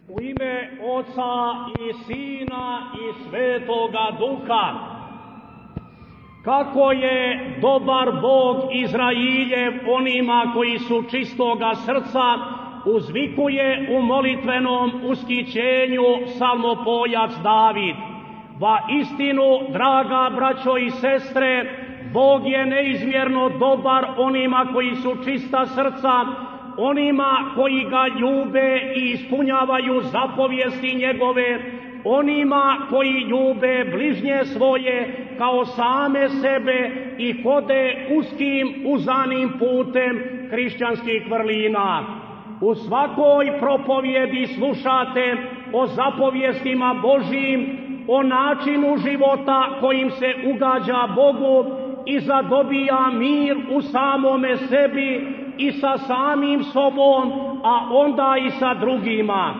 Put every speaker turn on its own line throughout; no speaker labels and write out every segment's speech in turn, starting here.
U ime Oca i Sina i Svetoga Duha. Kako je dobar Bog Izrailjev onima koji su čistoga srca, uzvikuje u molitvenom ushićenju psalmopojac David. Va istinu, draga braćo i sestre, Bog je neizmjerno dobar onima koji su čista srca, onima koji ga ljube i ispunjavaju zapovijesti njegove, onima koji ljube bližnje svoje kao same sebe i hode uskim uzanim putem hrišćanskih vrlina. U svakoj propovjedi slušate o zapovijestima Božjim, o načinu života kojim se ugađa Bogu i zadobija mir u samome sebi i sa samim sobom, a onda i sa drugima.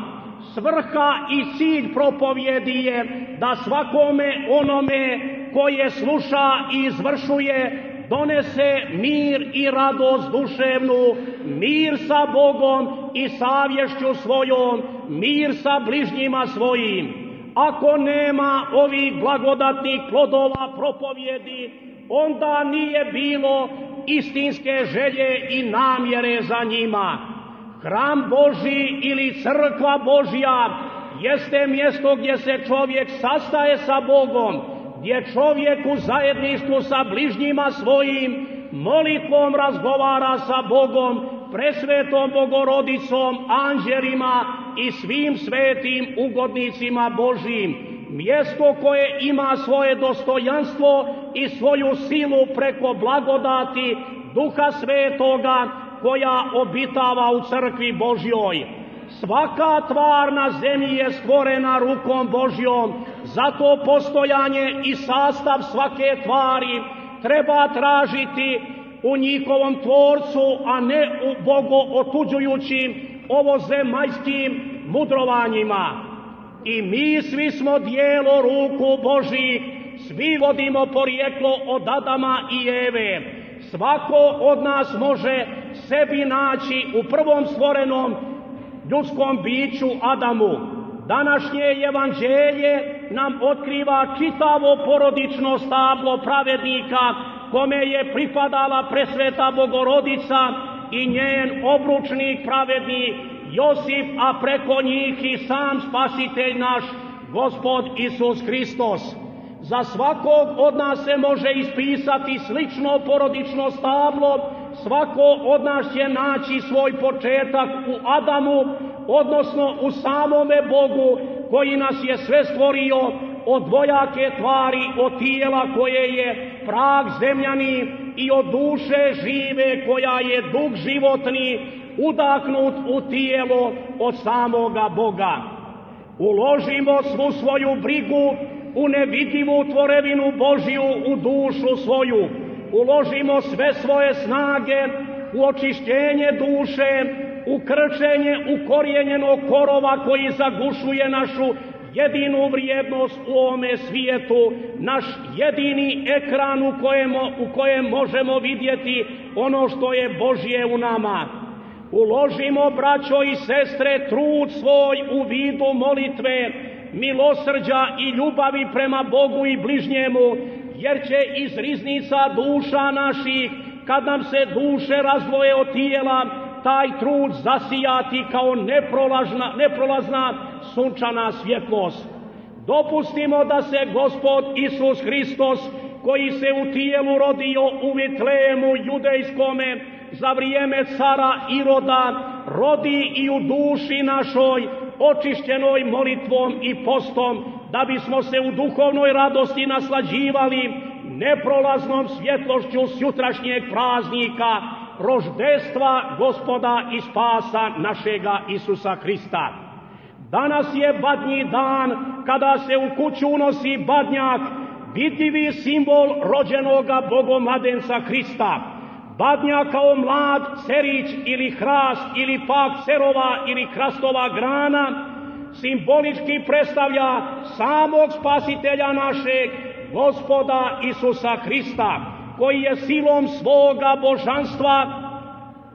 Svrha i cilj propovjedi je da svakome onome koje sluša i izvršuje donese mir i radost duševnu, mir sa Bogom i savješću svojom, mir sa bližnjima svojim. Ako nema ovih blagodatnih plodova propovjedi, onda nije bilo istinske želje i namjere za njima. Hram Božji ili crkva Božja jeste mjesto gdje se čovjek sastaje sa Bogom, gdje čovjek u zajedništvu sa bližnjima svojim molitvom razgovara sa Bogom, presvetom Bogorodicom, anđelima i svim svetim ugodnicima Božjim. Mjesto koje ima svoje dostojanstvo i svoju silu preko blagodati Duha Svetoga koja obitava u crkvi Božjoj. Svaka tvar na zemlji je stvorena rukom Božjom, zato postojanje i sastav svake tvari treba tražiti u njihovom tvorcu, a ne u bogootuđujućim ovozemaljskim mudrovanjima. I mi svi smo dijelo ruku Božjih, svi vodimo porijeklo od Adama i Eve. Svako od nas može sebi naći u prvom stvorenom ljudskom biću Adamu. Današnje evanđelje nam otkriva čitavo porodično stablo pravednika kome je pripadala presveta Bogorodica i njen obručnik pravedni Josip, a preko njih i sam spasitelj naš, Gospod Isus Hristos. Za svakog od nas se može ispisati slično porodično stablo, svako od nas će naći svoj početak u Adamu, odnosno u samome Bogu koji nas je sve stvorio od dvojake tvari, od tijela koje je prah zemljani i od duše žive koja je duh životni, udahnut u tijelo od samoga Boga. Uložimo svu svoju brigu u nevidljivu tvorevinu Božju, u dušu svoju. Uložimo sve svoje snage u očišćenje duše, u krčenje ukorijenjenog korova koji zagušuje našu jedinu vrijednost u ovome svijetu, naš jedini ekran u kojem možemo vidjeti ono što je Božje u nama. Uložimo, braćo i sestre, trud svoj u vidu molitve, milosrđa i ljubavi prema Bogu i bližnjemu, jer će iz riznica duša naših, kad nam se duše razdvoje od tijela, taj trud zasijati kao neprolazna sunčana svjetlost. Dopustimo da se Gospod Isus Hristos, koji se u tijelu rodio u Vitlejemu judejskome za vrijeme cara Iroda, rodi i u duši našoj, očišćenoj molitvom i postom, da bismo se u duhovnoj radosti naslađivali neprolaznom svjetlošću sutrašnjeg praznika, roždestva Gospoda i spasa našega Isusa Hrista. Danas je badnji dan kada se u kuću unosi badnjak, vidljivi simbol rođenoga Bogomladenca Hrista. Badnjak kao mlad cerić ili hrast ili pak cerova ili hrastova grana simbolički predstavlja samog spasitelja našeg, Gospoda Isusa Hrista, koji je silom svoga božanstva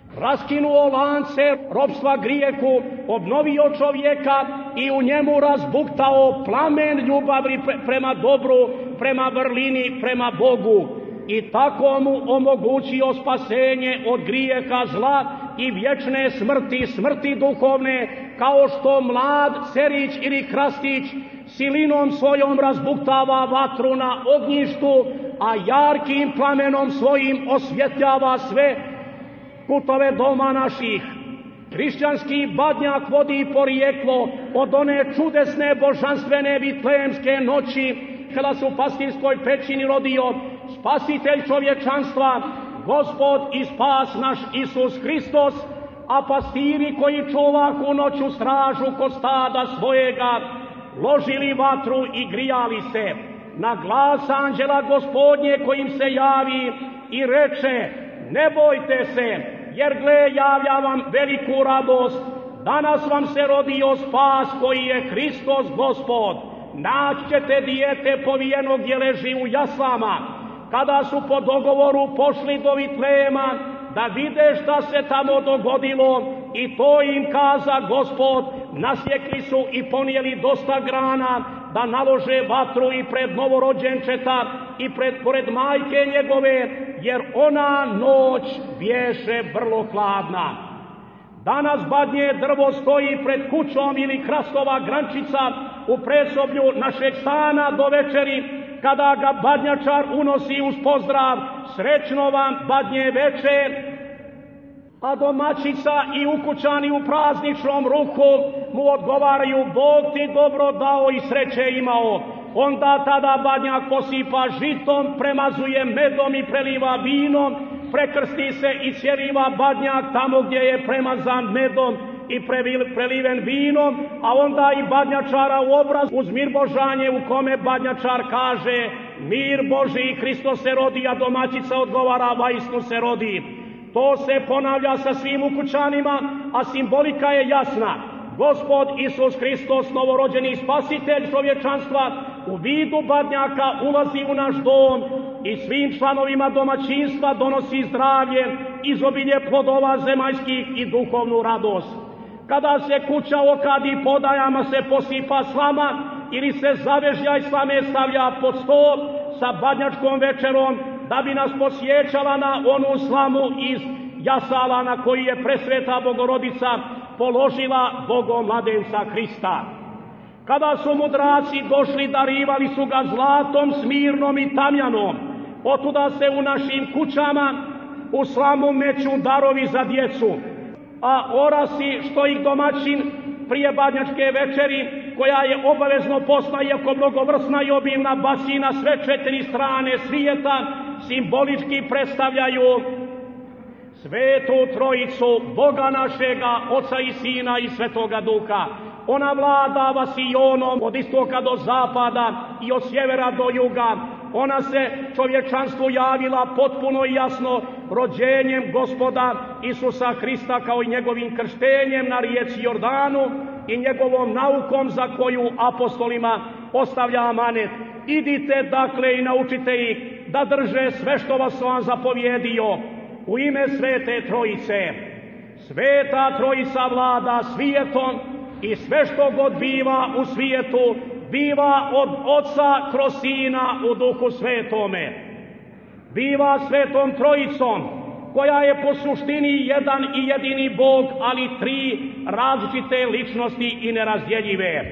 raskinuo lance ropstva grijehu, obnovio čovjeka i u njemu razbuktao plamen ljubavi prema dobru, prema vrlini, prema Bogu. I tako mu omogućio spasenje od grijeha, zla i vječne smrti, smrti duhovne, kao što mlad cerić ili krastić silinom svojom razbuktava vatru na ognjištu, a jarkim plamenom svojim osvjetljava sve kutove doma naših. Hrišćanski badnjak vodi porijeklo od one čudesne božanstvene vitlejemske noći, kada se u pastirskoj pećini rodio spasitelj čovječanstva, Gospod i spas naš Isus Hristos, a pastiri koji čuvahu noću stražu kod stada svojega, ložili vatru i grijali se na glas anđela Gospodnje kojim se javi i reče: ne bojte se, jer gle, javlja vam veliku radost, danas vam se rodio spas koji je Hristos Gospod. Naći ćete dijete povijeno gdje leži u jaslama. Kada su po dogovoru pošli do Vitlejema da vide šta se tamo dogodilo, i to im kaza Gospod, nasjekli su i ponijeli dosta grana da nalože vatru i pred novorođenčeta i pored majke njegove, jer ona noć bješe vrlo hladna. Danas badnje drvo stoji pred kućom ili hrastova grančica u presoblju našeg stana do večeri, kada ga badnjačar unosi uz pozdrav: srećno vam badnje večer, a domaćica i ukućani u prazničnom ruhu mu odgovaraju: Bog ti dobro dao i sreće imao. Onda tada badnjak posipa žitom, premazuje medom i preliva vinom, prekrsti se i sjeriva badnjak tamo gdje je premazan medom i preliven vinom, a onda i badnjačara u obraz uz mir božanje, u kome badnjačar kaže: mir Boži, Hristos se rodi, a domaćica odgovara: vaistinu se rodi. To se ponavlja sa svim ukućanima, a simbolika je jasna. Gospod Isus Hristos, novorođeni spasitelj čovječanstva, u vidu badnjaka ulazi u naš dom i svim članovima domaćinstva donosi zdravlje, izobilje plodova zemaljskih i duhovnu radost. Kada se kuća okadi, podajama se posipa slama ili se zavežljaj slame stavlja pod stol sa badnjačkom večerom, da bi nas posjećala na onu slamu iz jasala na koji je presveta Bogorodica položila Bogomladenca Hrista. Kada su mudraci došli, darivali su ga zlatom, smirnom i tamjanom. Otuda se u našim kućama u slamu meću darovi za djecu, a orasi što ih domaćin prije badnjačke večeri, koja je obavezno posna, iako mnogovrsna i obilna, baci na sve četiri strane svijeta, simbolički predstavljaju Svetu Trojicu, Boga našega, Oca i Sina i Svetoga Duha. Ona vlada vasionom od istoka do zapada i od sjevera do juga. Ona se čovječanstvu javila potpuno i jasno rođenjem Gospoda Isusa Hrista, kao i njegovim krštenjem na rijeci Jordanu i njegovom naukom za koju apostolima ostavlja amanet. Idite dakle i naučite ih da drže sve što vas on zapovjedio u ime Svete Trojice. Sveta Trojica vlada svijetom i sve što god biva u svijetu biva od Oca kroz Sina u Duhu Svetome. Biva Svetom Trojicom, koja je po suštini jedan i jedini Bog, ali tri različite ličnosti i nerazdjeljive.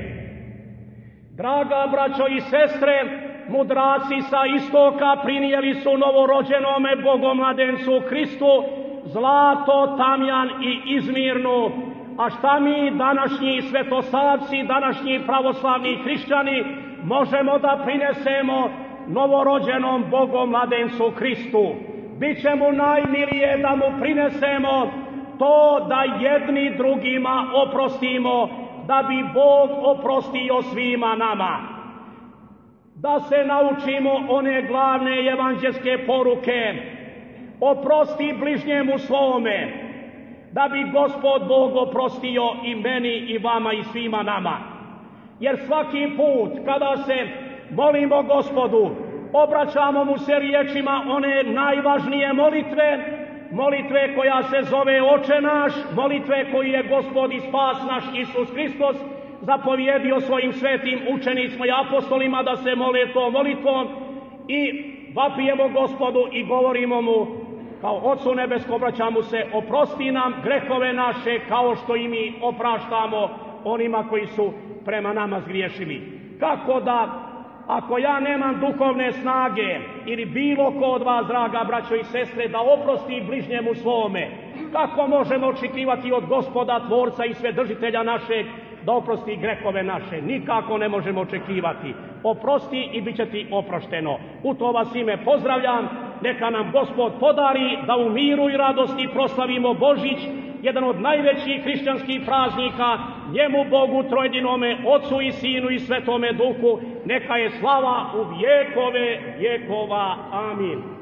Draga braćo i sestre, mudraci sa istoka prinijeli su novorođenome Bogomladencu Hristu zlato, tamjan i izmirnu. A šta mi, današnji svetosavci, današnji pravoslavni hrišćani, možemo da prinesemo novorođenom Bogomladencu Hristu? Biće mu najmilije da mu prinesemo to da jedni drugima oprostimo, da bi Bog oprostio svima nama. Da se naučimo one glavne evanđelske poruke: oprosti bližnjemu svome, da bi Gospod Bog oprostio i meni i vama i svima nama. Jer svaki put kada se molimo Gospodu, obraćamo mu se riječima one najvažnije molitve, molitve koja se zove Oče naš, molitve koju je Gospod i spas naš Isus Hristos zapovjedio svojim svetim učenicima i apostolima da se mole tom molitvom, i vapijemo Gospodu i govorimo mu kao Ocu nebeskom, obraćamo se, oprosti nam grehove naše kao što i mi opraštamo onima koji su prema nama zgriješili. Kako da, ako ja nemam duhovne snage ili bilo ko od vas, draga braćo i sestre, da oprosti bližnjemu svome, kako možemo očekivati od Gospoda, Tvorca i Svedržitelja našeg, da oprosti grehove naše? Nikako ne možemo očekivati. Oprosti i bit će ti oprošteno. U to vas ime pozdravljam. Neka nam Gospod podari da u miru i radosti proslavimo Božić, jedan od najvećih hrišćanskih praznika, njemu Bogu trojedinome, Otcu i Sinu i Svetome Duhu. Neka je slava u vjekove vjekova. Amin.